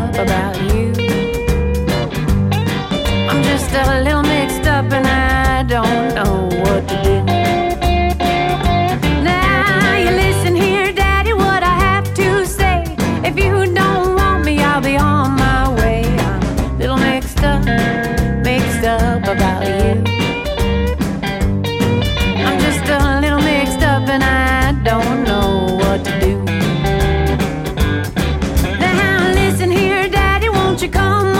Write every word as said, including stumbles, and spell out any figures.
up about you. I'm just a little mixed up and I don't know what to do. Now you listen here, Daddy, what I have to say. If you don't want me, I'll be on my way. I'm a little mixed up, mixed up about you. I'm just a little mixed up and I don't know what to do. Now listen here, Daddy, won't you come